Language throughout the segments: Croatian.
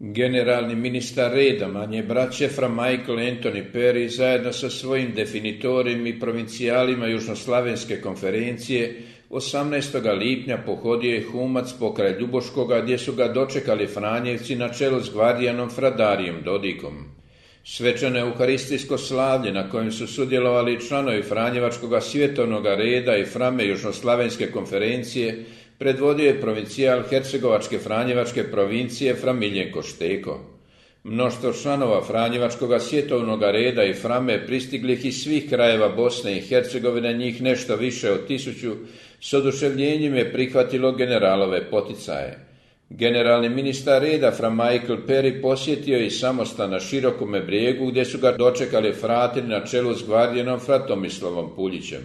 Generalni ministar reda manje braće fra Michael Anthony Perry zajedno sa svojim definitorima i provincijalima Južnoslavenske konferencije 18. lipnja pohodio je Humac pokraj Ljuboškoga gdje su ga dočekali Franjevci na čelu s gvardijanom fra Darijom Dodikom. Svečano euharistijsko slavlje na kojem su sudjelovali članovi Franjevačkoga svjetovnog reda i frame Južnoslavenske konferencije predvodio je provincijal Hercegovačke Franjevačke provincije fra Miljenko Šteko. Mnoštvo članova Franjevačkoga svjetovnog reda i frame pristiglih iz svih krajeva Bosne i Hercegovine, njih nešto više od 1000, s oduševljenjem je prihvatilo generalove poticaje. Generalni ministar reda fra Michael Perry posjetio je i samostan na Širokome brijegu gdje su ga dočekali frateri na čelu s gvardijanom fra Tomislavom Puljićem.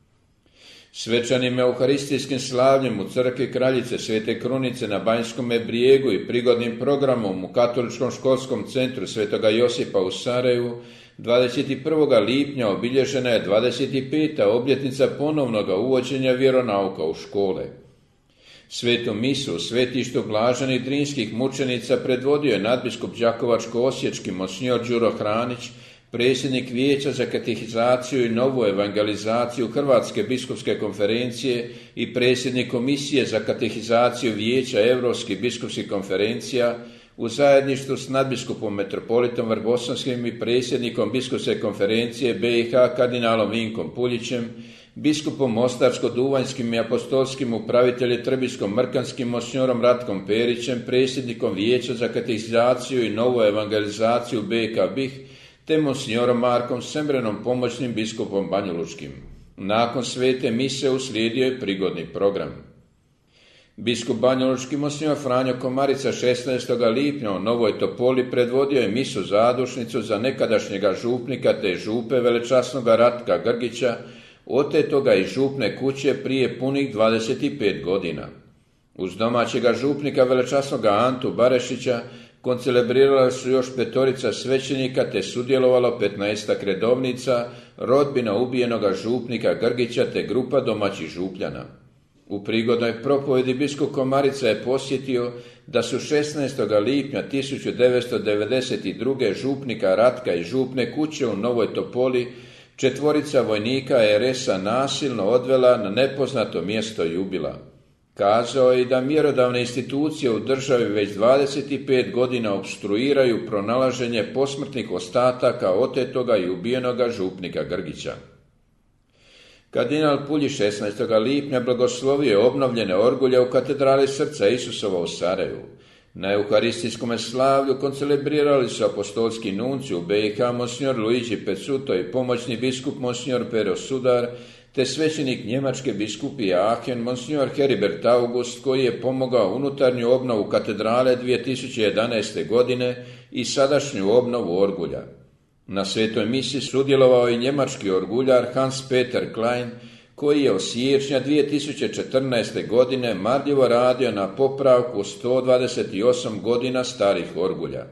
Svečanim euharistijskim slavljem u crkvi Kraljice Svete Krunice na Banjskome brijegu i prigodnim programom u Katoličkom školskom centru Svetoga Josipa u Sarajevu 21. lipnja obilježena je 25. obljetnica ponovnog uvođenja vjeronauka u škole. Svetu misu u svetištu blaženih drinskih mučenica predvodio je nadbiskup Đakovačko-osječki monsignor Đuro Hranić, predsjednik Vijeća za katehizaciju i novu evangelizaciju Hrvatske biskupske konferencije i predsjednik Komisije za katehizaciju Vijeća Europskih biskupskih konferencija, u zajedništvu s nadbiskupom metropolitom Vrbosanskim i predsjednikom biskupske konferencije BiH kardinalom Vinkom Puljićem, biskupom Mostarsko-Duvanjskim i apostolskim upraviteljem Trbijsko-Mrkanskim monsignorom Ratkom Perićem, predsjednikom Vijeća za katehizaciju i novu evangelizaciju BiH BiH, te monsignorom Markom Semrenom, pomoćnim biskupom Banjalučkim. Nakon svete mise uslijedio je prigodni program. Biskup Banjalučki monsignoor Franjo Komarica 16. lipnja u Novoj Topoli predvodio je misu zadušnicu za nekadašnjega župnika te župe velečasnoga Ratka Grgića, otetoga iz župne kuće prije punih 25 godina. Uz domaćega župnika velečasnoga Antu Barešića koncelebrirala su još 5 svećenika te sudjelovalo 15 redovnica, rodbina ubijenoga župnika Grgića te grupa domaćih župljana. U prigodnoj propovedi biskup Komarica je posjetio da su 16. lipnja 1992. župnika Ratka i župne kuće u Novoj Topoli 4 vojnika RS-a nasilno odvela na nepoznato mjesto i ubila. Kazao je i da mjerodavne institucije u državi već 25 godina opstruiraju pronalaženje posmrtnih ostataka otetoga i ubijenoga župnika Grgića. Kardinal Puljić 16. lipnja blagoslovio je obnovljene orgulje u katedrali Srca Isusova u Sarajevu. Na euharistijskom slavlju koncelebrirali su apostolski nunci u BiH monsignor Luigi Pezzuto i pomoćni biskup monsignor Pero Sudar, te svećenik njemačke biskupije Aachen monsignor Heribert August, koji je pomogao unutarnju obnovu katedrale 2011. godine i sadašnju obnovu orgulja. Na svetoj misi sudjelovao i njemački orguljar Hans Peter Klein, koji je od siječnja 2014. godine marljivo radio na popravku 128 godina starih orgulja.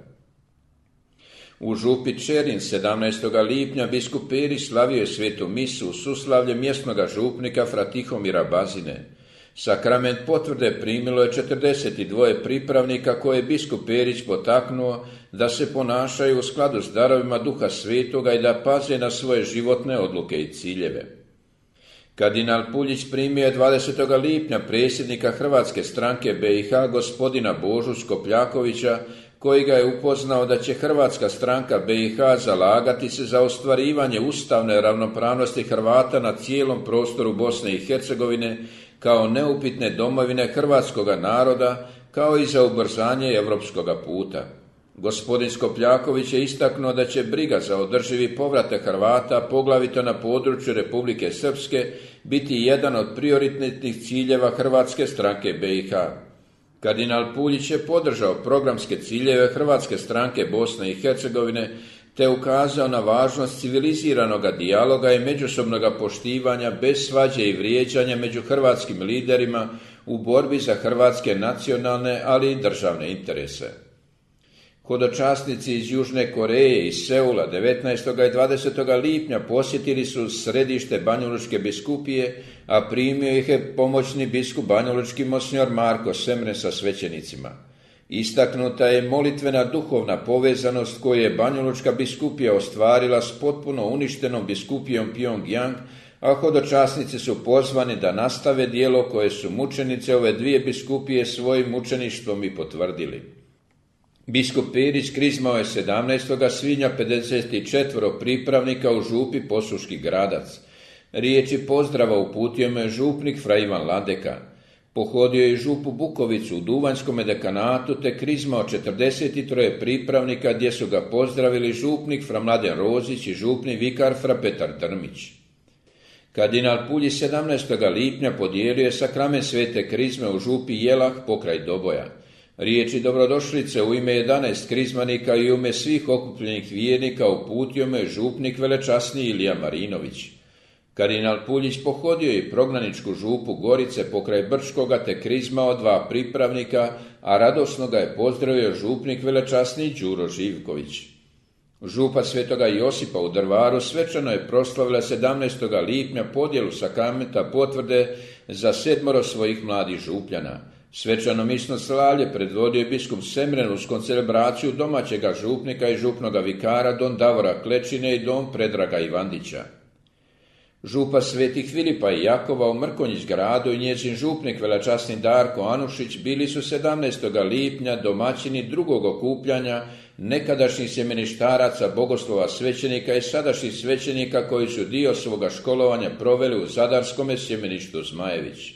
U župi Čerin 17. lipnja biskup Perić slavio je svetu misu u suslavlje mjesnoga župnika fra Tihomira Bazine. Sakrament potvrde primilo je 42 pripravnika koje je biskup Perić potaknuo da se ponašaju u skladu s darovima Duha Svetoga i da paze na svoje životne odluke i ciljeve. Kardinal Puljić primio je 20. lipnja predsjednika Hrvatske stranke BiH gospodina Božu Skopljakovića, koji ga je upoznao da će Hrvatska stranka BiH zalagati se za ostvarivanje ustavne ravnopravnosti Hrvata na cijelom prostoru Bosne i Hercegovine kao neupitne domovine hrvatskoga naroda, kao i za ubrzanje europskoga puta. Gospodin Skopljaković je istaknuo da će briga za održivi povratak Hrvata, poglavito na području Republike Srpske, biti jedan od prioritetnih ciljeva Hrvatske stranke BiH. Kardinal Puljić je podržao programske ciljeve Hrvatske stranke Bosne i Hercegovine te ukazao na važnost civiliziranoga dijaloga i međusobnog poštivanja bez svađe i vrijeđanja među hrvatskim liderima u borbi za hrvatske nacionalne, ali i državne interese. Hodočasnici iz Južne Koreje i Seula 19. i 20. lipnja posjetili su središte Banjalučke biskupije, a primio ih je pomoćni biskup Banjalučki monsignor Marko Semren sa svećenicima. Istaknuta je molitvena duhovna povezanost koju je Banjalučka biskupija ostvarila s potpuno uništenom biskupijom Pyongyang, a hodočasnici su pozvani da nastave djelo koje su mučenice ove dvije biskupije svojim mučeništvom i potvrdili. Biskup Perić krizmao je 17. svibnja 54 pripravnika u župi Posuški Gradac. Riječi pozdrava uputio mu je župnik fra Ivan Ladeka. Pohodio je župu Bukovicu u Duvanjskom dekanatu te krizmao 43 pripravnika gdje su ga pozdravili župnik fra Mladen Rozić i župni vikar fra Petar Drmić. Kardinal Puljiz 17. lipnja podijelio je sakrament svete krizme u župi Jelah pokraj Doboja. Riječi dobrodošlice u ime 11 krizmanika i u ime svih okupljenih vjernika uputio mu je župnik velečasni Ilija Marinović. Kardinal Puljić pohodio je prognaničku župu Gorice pokraj Brčkoga te krizmao 2 pripravnika, a radosno ga je pozdravio župnik velečasni Đuro Živković. Župa Svetoga Josipa u Drvaru svečano je proslavila 17. lipnja podjelu sakramenta potvrde za 7 svojih mladih župljana. Svečano misno slavlje predvodio je biskup Semren uz koncelebraciju domaćega župnika i župnoga vikara don Davora Klečine i don Predraga Ivandića. Župa Svetih Filipa i Jakova u Mrkonjić gradu i njezin župnik velečasni Darko Anušić bili su 17. lipnja domaćini drugog okupljanja nekadašnjih sjemeništaraca, bogoslova svećenika i sadašnjih svećenika koji su dio svoga školovanja proveli u zadarskome sjemeništu Zmajević.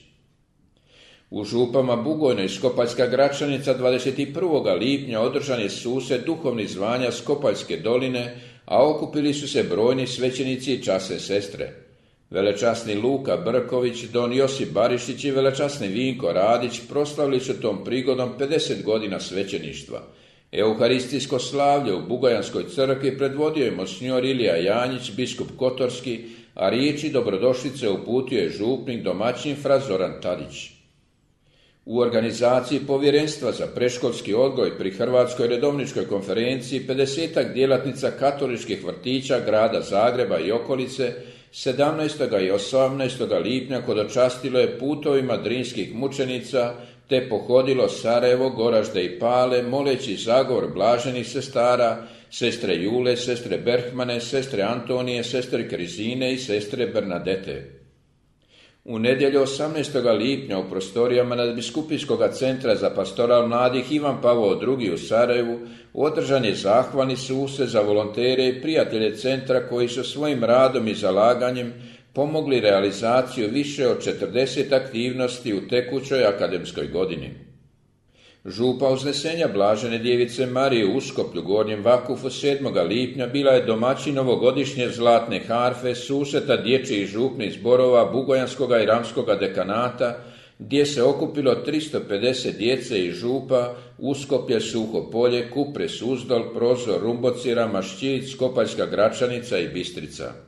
U župama Bugojno i Skopaljska Gračanica 21. lipnja održan je susret duhovnih zvanja Skopaljske doline, a okupili su se brojni svećenici i časne sestre. Velečasni Luka Brković, don Josip Barišić i velečasni Vinko Radić proslavili su tom prigodom 50 godina svećeništva. Euharistijsko slavlje u Bugojanskoj crkvi predvodio je monsignor Ilija Janjić, biskup Kotorski, a riječi dobrodošlice uputio je župnik domaćin fra Zoran Tadić. U organizaciji Povjerenstva za predškolski odgoj pri Hrvatskoj redovničkoj konferenciji 50 djelatnica katoličkih vrtića grada Zagreba i okolice 17. i 18. lipnja hodočastilo je putovima drinskih mučenica te pohodilo Sarajevo, Goražde i Pale moleći zagovor blaženih sestara, sestre Jule, sestre Berhmane, sestre Antonije, sestre Krizine i sestre Bernadete. U nedjelju 18. lipnja u prostorijama nadbiskupijskog centra za pastoral mladih Ivan Pavao II u Sarajevu održan je zahvalni susret za volontere i prijatelje centra koji su svojim radom i zalaganjem pomogli realizaciju više od 40 aktivnosti u tekućoj akademskoj godini. Župa Uznesenja Blažene djevice Marije u Uskoplju Gornjem Vakufu 7. lipnja bila je domaćin novogodišnje zlatne harfe susreta dječjih župnih zborova Bugojanskoga i Ramskoga dekanata, gdje se okupilo 350 djece i župa Uskoplje, Suho Polje, Kupre, Suzdol, Prozor, Rumbocira, Mašćić, Skopaljska Gračanica i Bistrica.